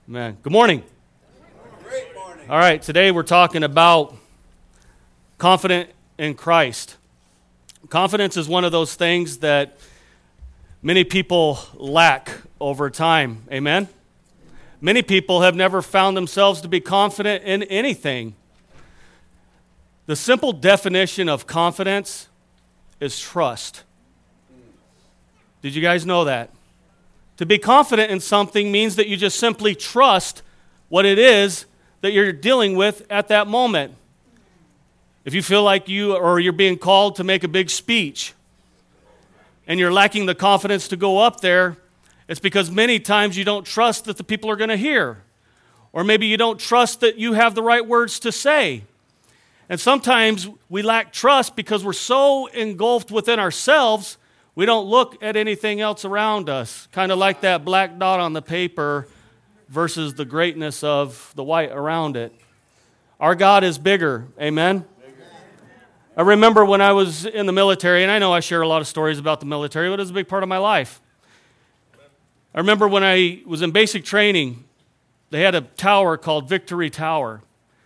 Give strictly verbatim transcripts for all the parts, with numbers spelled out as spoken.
Amen. Good morning. Great morning. All right, today we're talking about confident in Christ. Confidence is one of those things that many people lack over time. Amen? Many people have never found themselves to be confident in anything. The simple definition of confidence is trust. Did you guys know that? To be confident in something means that you just simply trust what it is that you're dealing with at that moment. If you feel like you or you're being called to make a big speech and you're lacking the confidence to go up there, it's because many times you don't trust that the people are going to hear. Or maybe you don't trust that you have the right words to say. And sometimes we lack trust because we're so engulfed within ourselves, we don't look at anything else around us, kind of like that black dot on the paper versus the greatness of the white around it. Our God is bigger, amen? I remember when I was in the military, and I know I share a lot of stories about the military, but it was a big part of my life. I remember when I was in basic training, they had a tower called Victory Tower.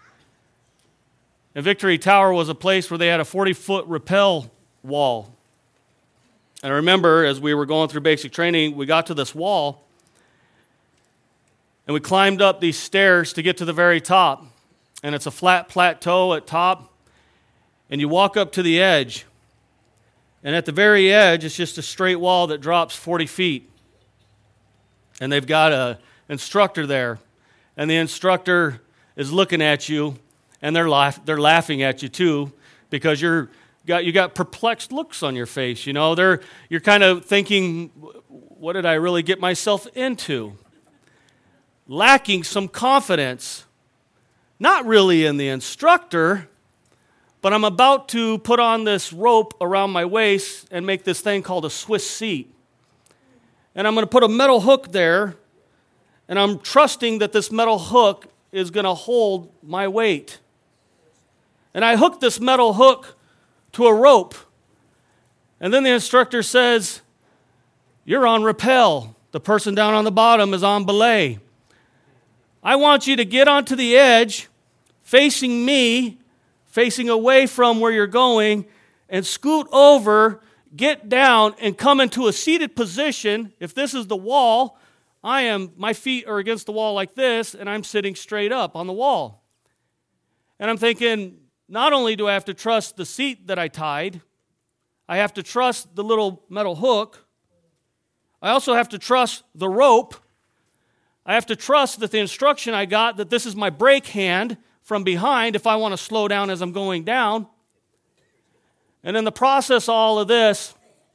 And Victory Tower was a place where they had a forty-foot rappel wall. And I remember as we were going through basic training, we got to this wall, and we climbed up these stairs to get to the very top. And it's a flat plateau at top, and you walk up to the edge. And at the very edge, it's just a straight wall that drops forty feet. And they've got an instructor there, and the instructor is looking at you, and they're laugh- they're laughing at you too, because you're got you got perplexed looks on your face. You know, they're you're kind of thinking, what did I really get myself into? Lacking some confidence, not really in the instructor, but I'm about to put on this rope around my waist and make this thing called a Swiss seat. And I'm going to put a metal hook there, and I'm trusting that this metal hook is going to hold my weight. And I hook this metal hook to a rope. And then the instructor says, you're on rappel. The person down on the bottom is on belay. I want you to get onto the edge, facing me, facing away from where you're going, and scoot over, get down, and come into a seated position. If this is the wall, I am, my feet are against the wall like this, and I'm sitting straight up on the wall. And I'm thinking, not only do I have to trust the seat that I tied, I have to trust the little metal hook. I also have to trust the rope. I have to trust that the instruction I got, that this is my brake hand from behind if I want to slow down as I'm going down. And in the process of all of this,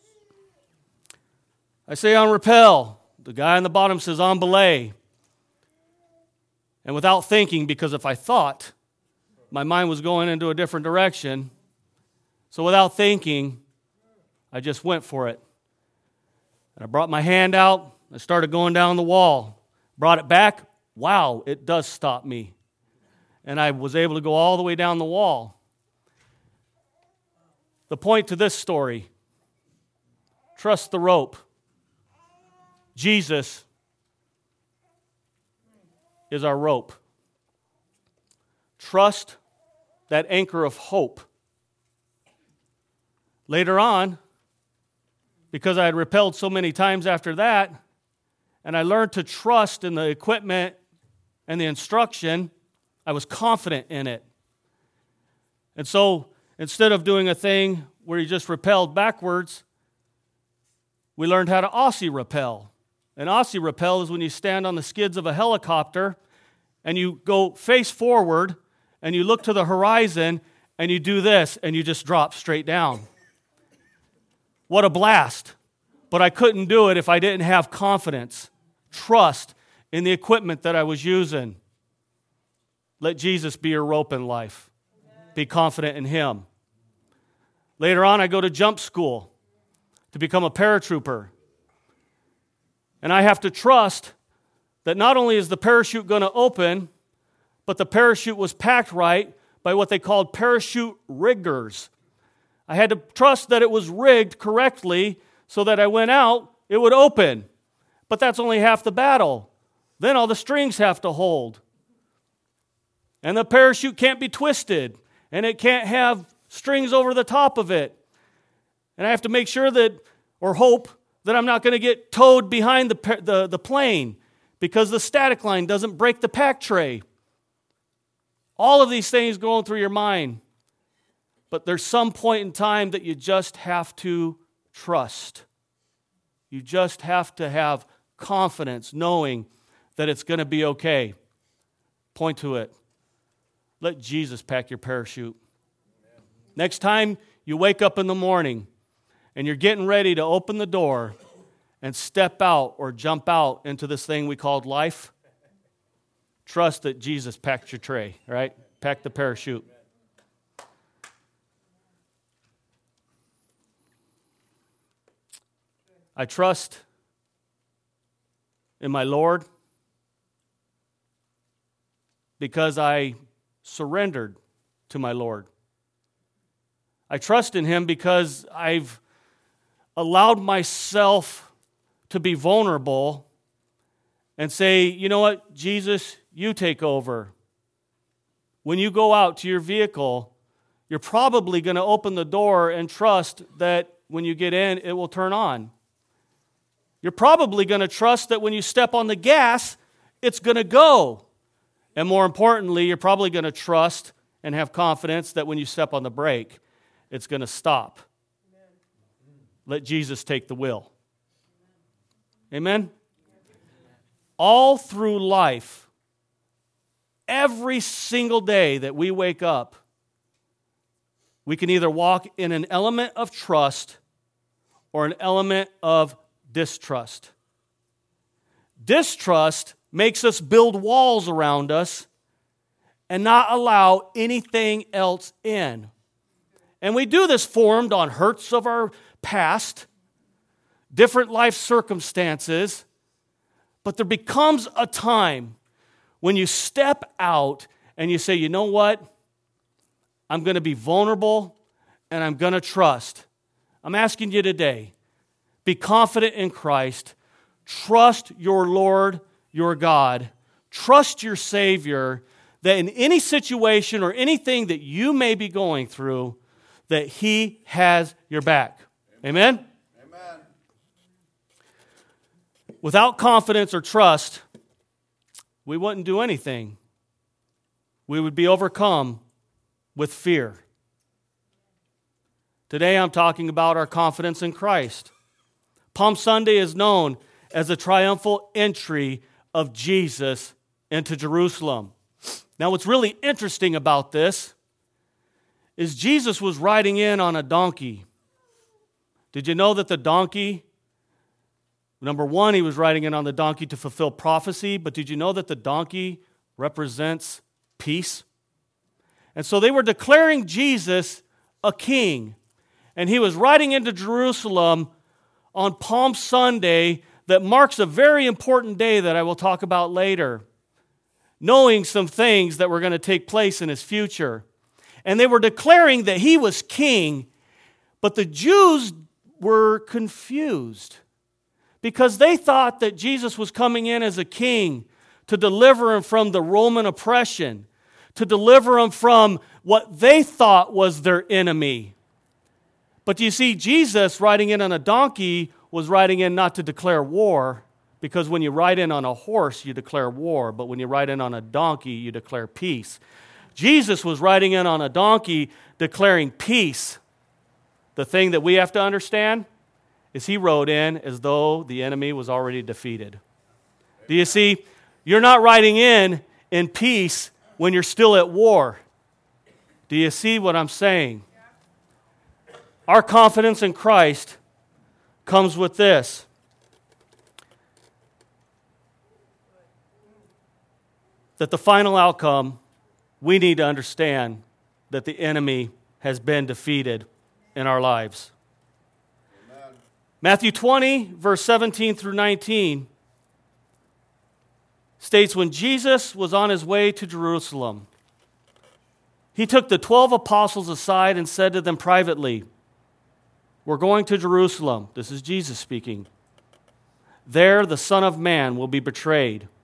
I say on rappel. The guy on the bottom says on belay. And without thinking, because if I thought, my mind was going into a different direction. So without thinking, I just went for it. And I brought my hand out. I started going down the wall. Brought it back. Wow, it does stop me. And I was able to go all the way down the wall. The point to this story, trust the rope. Jesus is our rope. Trust that anchor of hope. Later on, because I had repelled so many times after that, and I learned to trust in the equipment and the instruction, I was confident in it. And so, instead of doing a thing where you just rappelled backwards, we learned how to Aussie rappel. An Aussie rappel is when you stand on the skids of a helicopter and you go face forward and you look to the horizon and you do this and you just drop straight down. What a blast. But I couldn't do it if I didn't have confidence, trust in the equipment that I was using. Let Jesus be your rope in life. Be confident in Him. Later on, I go to jump school to become a paratrooper. And I have to trust that not only is the parachute going to open, but the parachute was packed right by what they called parachute riggers. I had to trust that it was rigged correctly so that I went out, it would open. But that's only half the battle. Then all the strings have to hold. And the parachute can't be twisted. And it can't have strings over the top of it. And I have to make sure that, or hope, that I'm not going to get towed behind the, the, the plane because the static line doesn't break the pack tray. All of these things going through your mind. But there's some point in time that you just have to trust. You just have to have confidence, knowing that it's going to be okay. Point to it. Let Jesus pack your parachute. Amen. Next time you wake up in the morning and you're getting ready to open the door and step out or jump out into this thing we called life, trust that Jesus packed your tray, right? Pack the parachute. I trust in my Lord because I surrendered to my Lord. I trust in Him because I've allowed myself to be vulnerable and say, you know what, Jesus, you take over. When you go out to your vehicle, you're probably going to open the door and trust that when you get in, it will turn on. You're probably going to trust that when you step on the gas, it's going to go. And more importantly, you're probably going to trust and have confidence that when you step on the brake, it's going to stop. Amen. Let Jesus take the wheel. Amen? Amen? All through life, every single day that we wake up, we can either walk in an element of trust or an element of distrust. Distrust makes us build walls around us and not allow anything else in. And we do this formed on hurts of our past, different life circumstances, but there becomes a time when you step out and you say, you know what? I'm going to be vulnerable and I'm going to trust. I'm asking you today, be confident in Christ. Trust your Lord, your God. Trust your Savior that in any situation or anything that you may be going through, that He has your back. Amen? Amen. Without confidence or trust, we wouldn't do anything. We would be overcome with fear. Today I'm talking about our confidence in Christ. Palm Sunday is known as the triumphal entry of Jesus into Jerusalem. Now, what's really interesting about this is Jesus was riding in on a donkey. Did you know that the donkey, number one, he was riding in on the donkey to fulfill prophecy, but did you know that the donkey represents peace? And so they were declaring Jesus a king, and he was riding into Jerusalem on Palm Sunday that marks a very important day that I will talk about later, knowing some things that were going to take place in his future. And they were declaring that he was king, but the Jews were confused because they thought that Jesus was coming in as a king to deliver them from the Roman oppression, to deliver them from what they thought was their enemy. But you see, Jesus riding in on a donkey was riding in not to declare war, because when you ride in on a horse, you declare war, but when you ride in on a donkey, you declare peace. Jesus was riding in on a donkey declaring peace. The thing that we have to understand is he rode in as though the enemy was already defeated. Do you see? You're not riding in in peace when you're still at war. Do you see what I'm saying? Our confidence in Christ comes with this. That the final outcome, we need to understand that the enemy has been defeated in our lives. Amen. Matthew twenty, verse seventeen through nineteen, states, when Jesus was on his way to Jerusalem, he took the twelve apostles aside and said to them privately, we're going to Jerusalem. This is Jesus speaking. There the Son of Man will be betrayed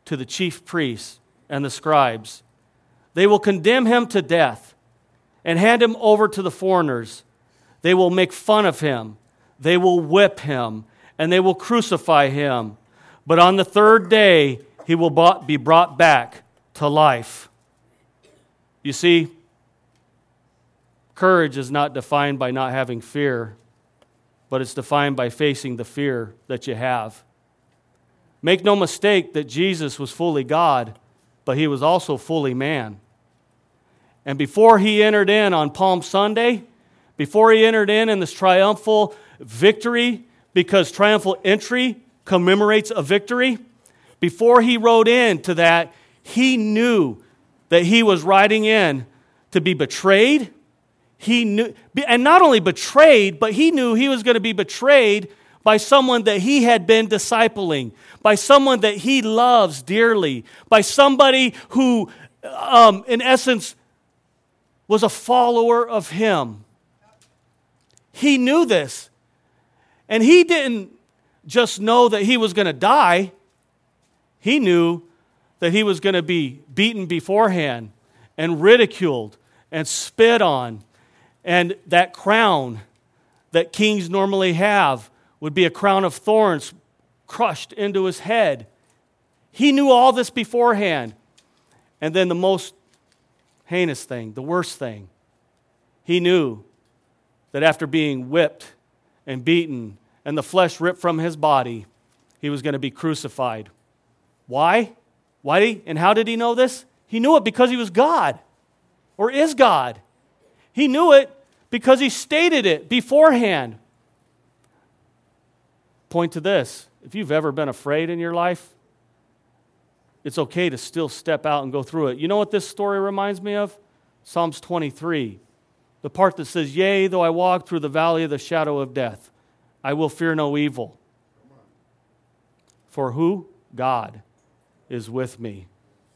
to the chief priests and the scribes. They will condemn him to death and hand him over to the foreigners. They will make fun of him. They will whip him, and they will crucify him. But on the third day, he will be brought back to life. You see, courage is not defined by not having fear, but it's defined by facing the fear that you have. Make no mistake that Jesus was fully God, but he was also fully man. And before he entered in on Palm Sunday, before he entered in in this triumphal victory, because triumphal entry commemorates a victory, before he rode into that, he knew that he was riding in to be betrayed. He knew, and not only betrayed, but he knew he was going to be betrayed by someone that he had been discipling, by someone that he loves dearly, by somebody who, um, in essence, was a follower of him. He knew this. And he didn't just know that he was going to die. He knew that he was going to be beaten beforehand and ridiculed and spit on. And that crown that kings normally have would be a crown of thorns crushed into his head. He knew all this beforehand. And then the most heinous thing, the worst thing, he knew that after being whipped and beaten and the flesh ripped from his body, he was going to be crucified. Why? Why did he, and how did he know this? He knew it because he was God, or is God. He knew it because he stated it beforehand. Point to this. If you've ever been afraid in your life, it's okay to still step out and go through it. You know what this story reminds me of? Psalms twenty-three. The part that says, "Yea, though I walk through the valley of the shadow of death, I will fear no evil. For who? God is with me."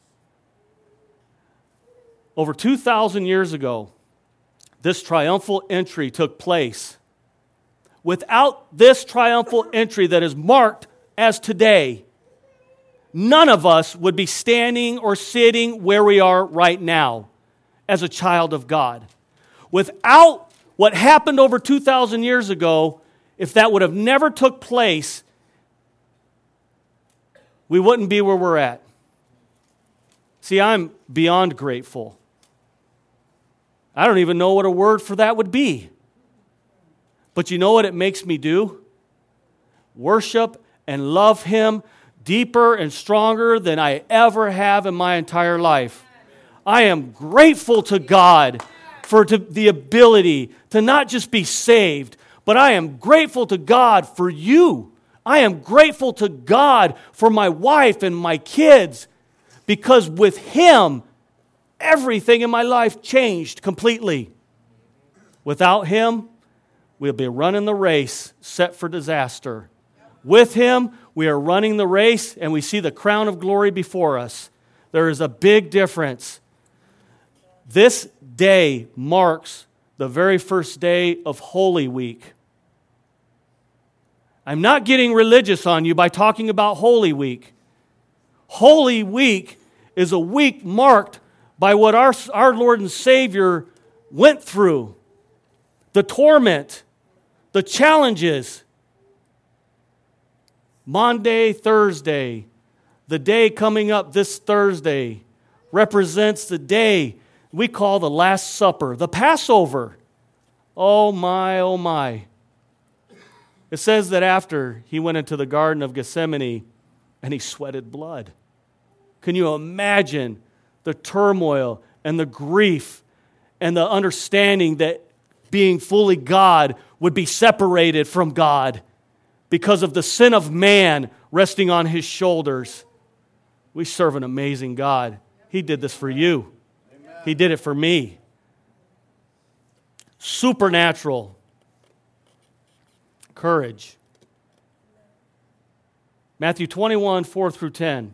Over two thousand years ago, this triumphal entry took place. Without this triumphal entry that is marked as today, none of us would be standing or sitting where we are right now as a child of God. Without what happened over two thousand years ago, if that would have never took place, we wouldn't be where we're at. See, I'm beyond grateful. I don't even know what a word for that would be. But you know what it makes me do? Worship and love Him deeper and stronger than I ever have in my entire life. I am grateful to God for to, the ability to not just be saved, but I am grateful to God for you. I am grateful to God for my wife and my kids, because with Him, everything in my life changed completely. Without Him, we'll be running the race set for disaster. With Him, we are running the race and we see the crown of glory before us. There is a big difference. This day marks the very first day of Holy Week. I'm not getting religious on you by talking about Holy Week. Holy Week is a week marked by what our, our Lord and Savior went through. The torment, the challenges. Maundy, Thursday, the day coming up this Thursday, represents the day we call the Last Supper, the Passover. Oh my, oh my. It says that after he went into the Garden of Gethsemane and he sweated blood. Can you imagine the turmoil and the grief and the understanding that being fully God would be separated from God because of the sin of man resting on His shoulders? We serve an amazing God. He did this for you. Amen. He did it for me. Supernatural courage. Matthew twenty-one, four through ten.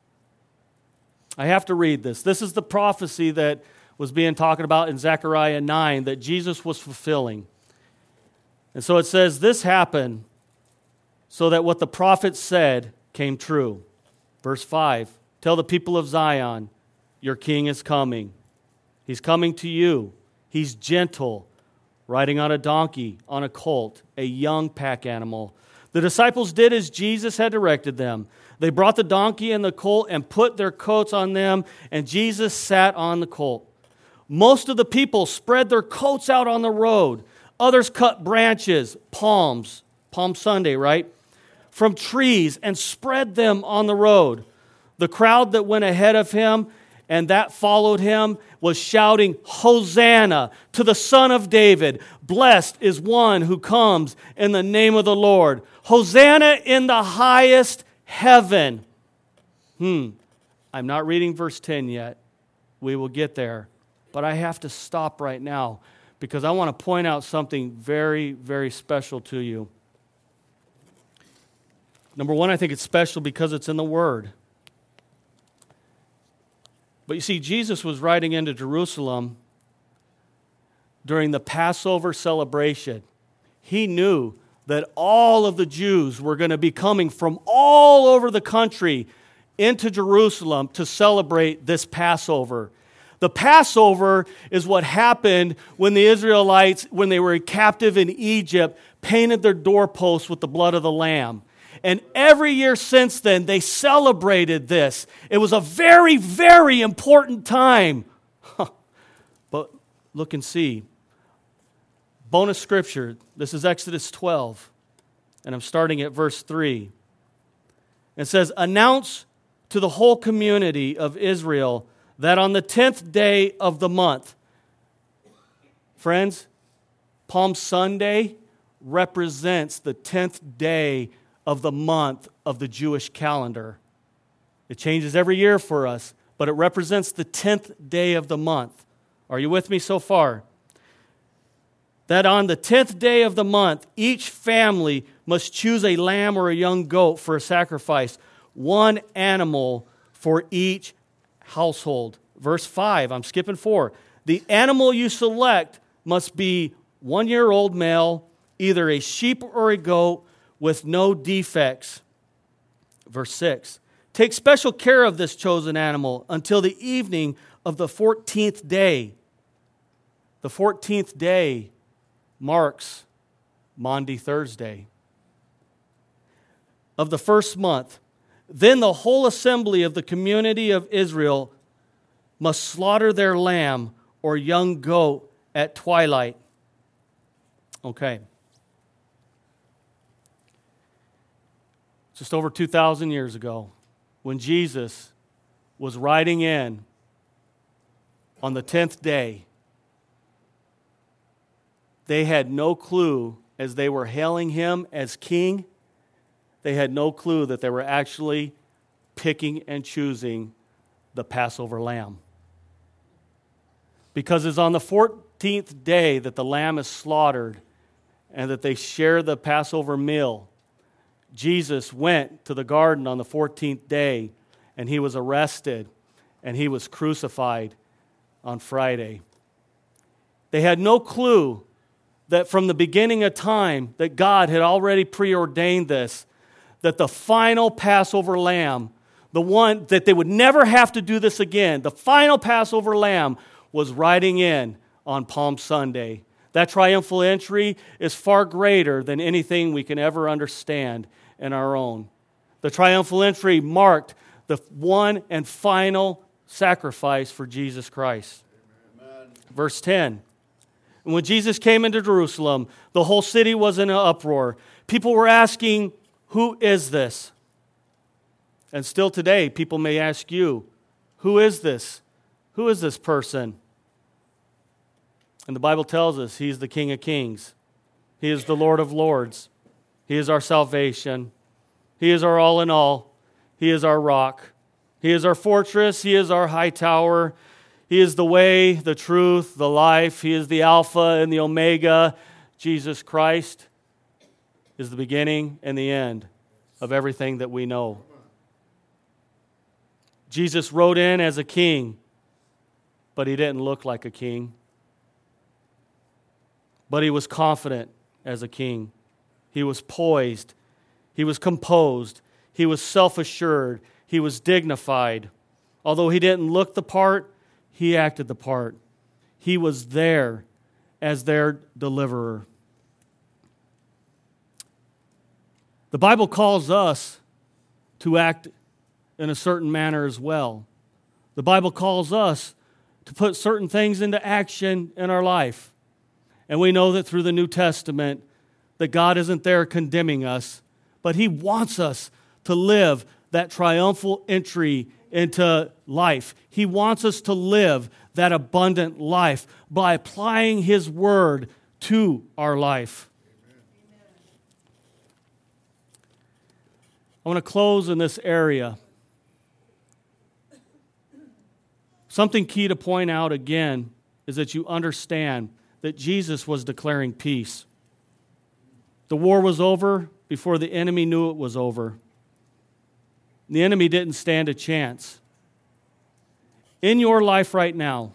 I have to read this. This is the prophecy that was being talked about in Zechariah nine that Jesus was fulfilling. And so it says, this happened so that what the prophet said came true. Verse five, Tell the people of Zion, your king is coming. He's coming to you. He's gentle, riding on a donkey, on a colt, a young pack animal. The disciples did as Jesus had directed them. They brought the donkey and the colt and put their coats on them, and Jesus sat on the colt. Most of the people spread their coats out on the road. Others cut branches, palms, Palm Sunday, right, from trees and spread them on the road. The crowd that went ahead of him and that followed him was shouting, Hosanna to the Son of David. Blessed is one who comes in the name of the Lord. Hosanna in the highest heaven. Hmm, I'm not reading verse ten yet. We will get there. But I have to stop right now because I want to point out something very, very special to you. Number one, I think it's special because it's in the Word. But you see, Jesus was riding into Jerusalem during the Passover celebration. He knew that all of the Jews were going to be coming from all over the country into Jerusalem to celebrate this Passover. The Passover is what happened when the Israelites, when they were captive in Egypt, painted their doorposts with the blood of the Lamb. And every year since then, they celebrated this. It was a very, very important time. But look and see. Bonus scripture. This is Exodus twelve. And I'm starting at verse three. It says, announce to the whole community of Israel that on the tenth day of the month, friends, Palm Sunday represents the tenth day of the month of the Jewish calendar. It changes every year for us, but it represents the tenth day of the month. Are you with me so far? That on the tenth day of the month, each family must choose a lamb or a young goat for a sacrifice, one animal for each household. Verse five, I'm skipping four. The animal you select must be one-year-old male, either a sheep or a goat, with no defects. Verse six, take special care of this chosen animal until the evening of the fourteenth day. The fourteenth day marks Maundy Thursday of the first month. Then the whole assembly of the community of Israel must slaughter their lamb or young goat at twilight. Okay. Just over two thousand years ago, when Jesus was riding in on the tenth day, they had no clue as they were hailing him as king, they had no clue that they were actually picking and choosing the Passover lamb. Because it's on the fourteenth day that the lamb is slaughtered and that they share the Passover meal. Jesus went to the garden on the fourteenth day, and he was arrested, and he was crucified on Friday. They had no clue that from the beginning of time that God had already preordained this, that the final Passover lamb, the one that they would never have to do this again, the final Passover lamb was riding in on Palm Sunday. That triumphal entry is far greater than anything we can ever understand in our own. The triumphal entry marked the one and final sacrifice for Jesus Christ. Amen. Verse ten. And when Jesus came into Jerusalem, the whole city was in an uproar. People were asking, who is this? And still today, people may ask you, who is this? Who is this person? And the Bible tells us he's the King of Kings. He is the Lord of Lords. He is our salvation. He is our all in all. He is our rock. He is our fortress. He is our high tower. He is the way, the truth, the life. He is the Alpha and the Omega. Jesus Christ is the beginning and the end of everything that we know. Jesus rode in as a king, but he didn't look like a king. But he was confident as a king. He was poised. He was composed. He was self-assured. he was dignified. Although he didn't look the part, he acted the part. He was there as their deliverer. The Bible calls us to act in a certain manner as well. The Bible calls us to put certain things into action in our life. And we know that through the New Testament that God isn't there condemning us, but He wants us to live that triumphal entry into life. He wants us to live that abundant life by applying His Word to our life. I want to close in this area. Something key to point out again is that you understand that Jesus was declaring peace. The war was over before the enemy knew it was over. The enemy didn't stand a chance. In your life right now,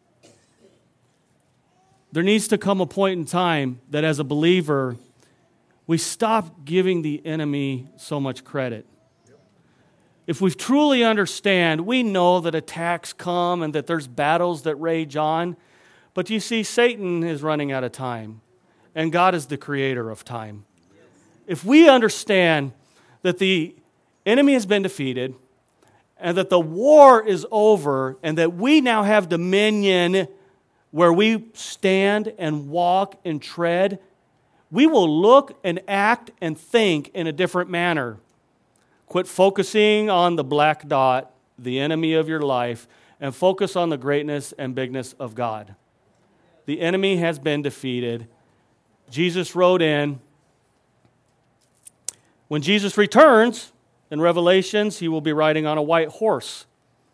there needs to come a point in time that as a believer, we stop giving the enemy so much credit. If we truly understand, we know that attacks come and that there's battles that rage on. But you see, Satan is running out of time, and God is the creator of time. If we understand that the enemy has been defeated, and that the war is over, and that we now have dominion where we stand and walk and tread, we will look and act and think in a different manner. Quit focusing on the black dot, the enemy of your life, and focus on the greatness and bigness of God. The enemy has been defeated. Jesus rode in. When Jesus returns, in Revelations, He will be riding on a white horse.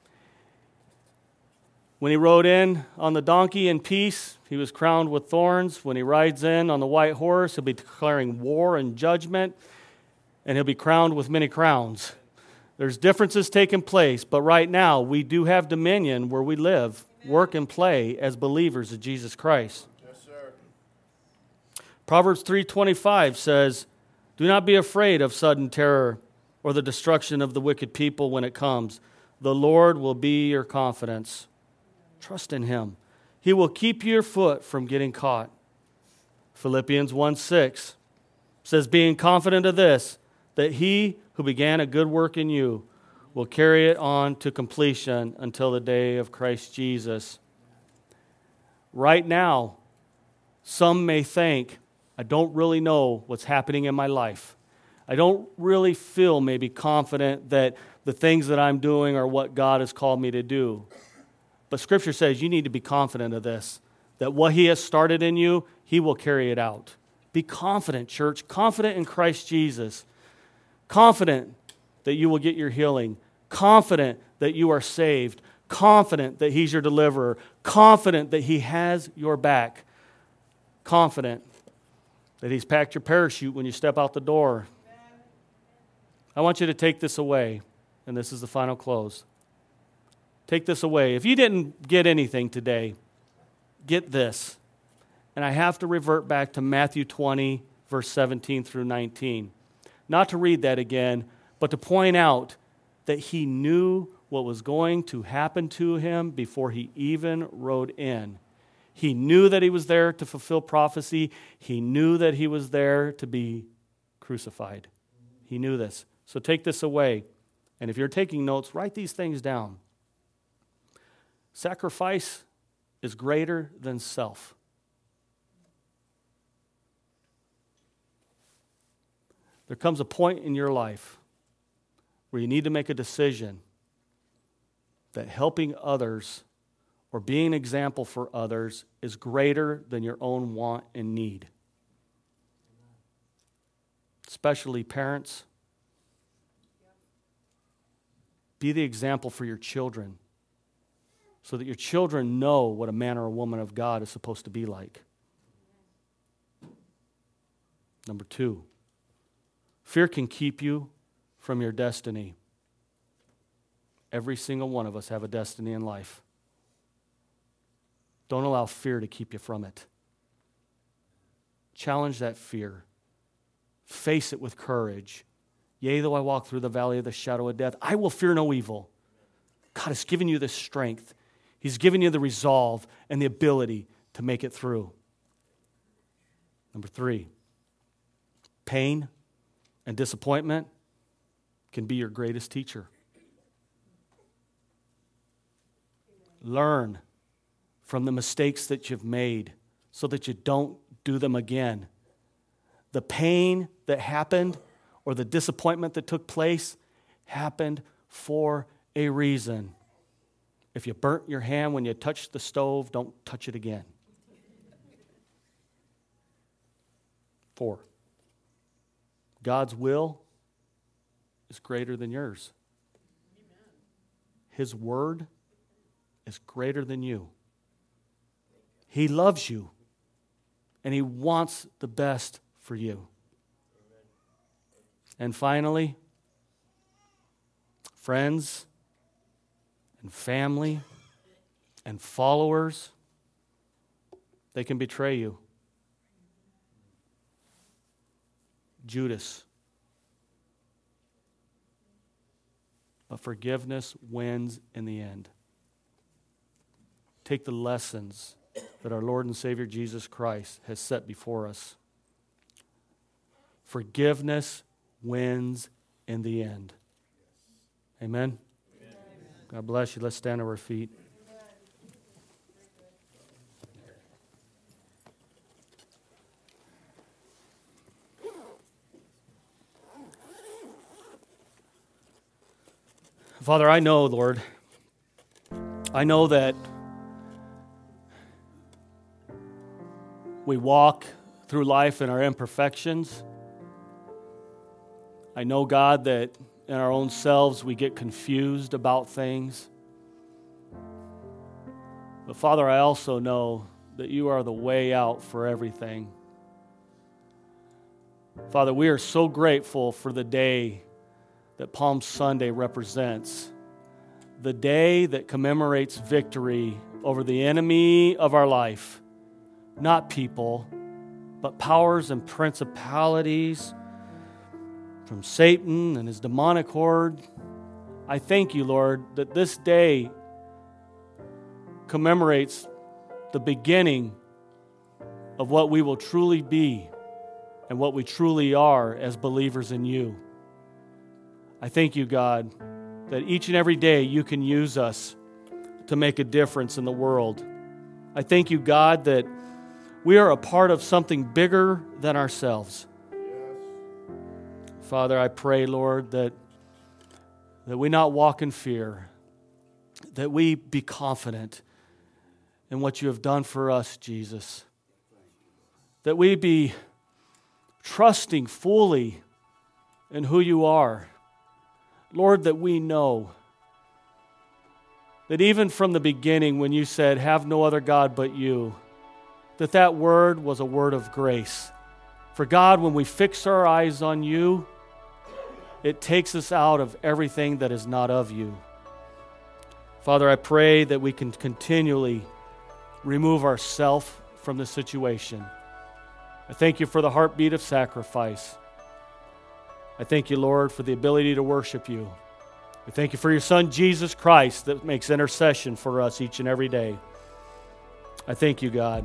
When He rode in on the donkey in peace, He was crowned with thorns. When He rides in on the white horse, He'll be declaring war and judgment, and He'll be crowned with many crowns. There's differences taking place, but right now we do have dominion where we live, work, and play as believers of Jesus Christ. Yes, sir. Proverbs three twenty-five says, "Do not be afraid of sudden terror or the destruction of the wicked people when it comes. The Lord will be your confidence." Trust in Him. He will keep your foot from getting caught. Philippians one six says, "Being confident of this, that He who began a good work in you will carry it on to completion until the day of Christ Jesus." Right now, some may think, I don't really know what's happening in my life. I don't really feel maybe confident that the things that I'm doing are what God has called me to do. But Scripture says you need to be confident of this, that what He has started in you, He will carry it out. Be confident, church, confident in Christ Jesus. Confident that you will get your healing. Confident that you are saved. Confident that He's your deliverer. Confident that He has your back. Confident that He's packed your parachute when you step out the door. I want you to take this away, and this is the final close. Take this away. If you didn't get anything today, get this. And I have to revert back to Matthew twenty, verse seventeen through nineteen. Not to read that again, but to point out that He knew what was going to happen to Him before He even rode in. He knew that He was there to fulfill prophecy. He knew that He was there to be crucified. He knew this. So take this away. And if you're taking notes, write these things down. Sacrifice is greater than self. There comes a point in your life where you need to make a decision that helping others or being an example for others is greater than your own want and need. Especially parents. Be the example for your children so that your children know what a man or a woman of God is supposed to be like. Number two, fear can keep you from your destiny. Every single one of us have a destiny in life. Don't allow fear to keep you from it. Challenge that fear. Face it with courage Yea, though I walk through the valley of the shadow of death, I will fear no evil. God has given you the strength. He's given you the resolve and the ability to make it through. Number three, pain and disappointment can be your greatest teacher. Learn from the mistakes that you've made so that you don't do them again. The pain that happened or the disappointment that took place happened for a reason. If you burnt your hand when you touched the stove, don't touch it again. Four, God's will is greater than yours. His word is greater than you. He loves you, and He wants the best for you. And finally, friends and family and followers, they can betray you. Judas. But forgiveness wins in the end. Take the lessons that our Lord and Savior Jesus Christ has set before us. Forgiveness wins in the end. Amen? Amen. God bless you. Let's stand on our feet. Father, I know, Lord, I know that we walk through life in our imperfections. I know, God, that in our own selves we get confused about things. But Father, I also know that you are the way out for everything. Father, we are so grateful for the day that Palm Sunday represents, the day that commemorates victory over the enemy of our life, not people, but powers and principalities from Satan and his demonic horde. I thank you, Lord, that this day commemorates the beginning of what we will truly be and what we truly are as believers in you. I thank you, God, that each and every day you can use us to make a difference in the world. I thank you, God, that we are a part of something bigger than ourselves. Yes. Father, I pray, Lord, that, that we not walk in fear, that we be confident in what you have done for us, Jesus, that we be trusting fully in who you are. Lord, that we know that even from the beginning when you said, have no other God but you, that that word was a word of grace. For God, when we fix our eyes on you, it takes us out of everything that is not of you. Father, I pray that we can continually remove ourselves from the situation. I thank you for the heartbeat of sacrifice. I thank you, Lord, for the ability to worship you. We thank you for your Son, Jesus Christ, that makes intercession for us each and every day. I thank you, God,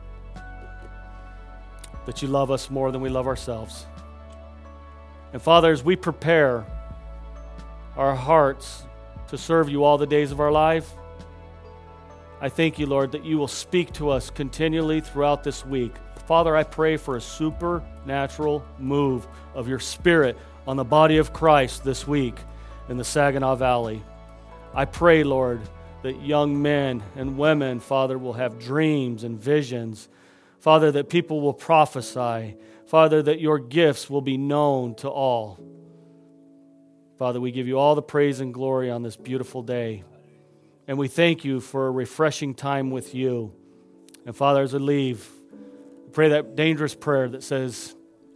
that you love us more than we love ourselves. And Father, as we prepare our hearts to serve you all the days of our life, I thank you, Lord, that you will speak to us continually throughout this week. Father, I pray for a supernatural move of your Spirit on the body of Christ this week in the Saginaw Valley. I pray, Lord, that young men and women, Father, will have dreams and visions. Father, that people will prophesy. Father, that your gifts will be known to all. Father, we give you all the praise and glory on this beautiful day. And we thank you for a refreshing time with you. And Father, as I leave, pray that dangerous prayer that says,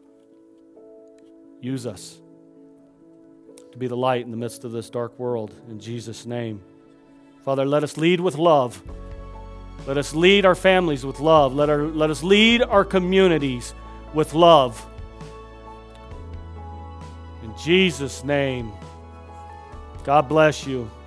use us to be the light in the midst of this dark world. In Jesus' name. Father, let us lead with love. Let us lead our families with love. Let, our, let us lead our communities with love. In In Jesus' name. God bless you.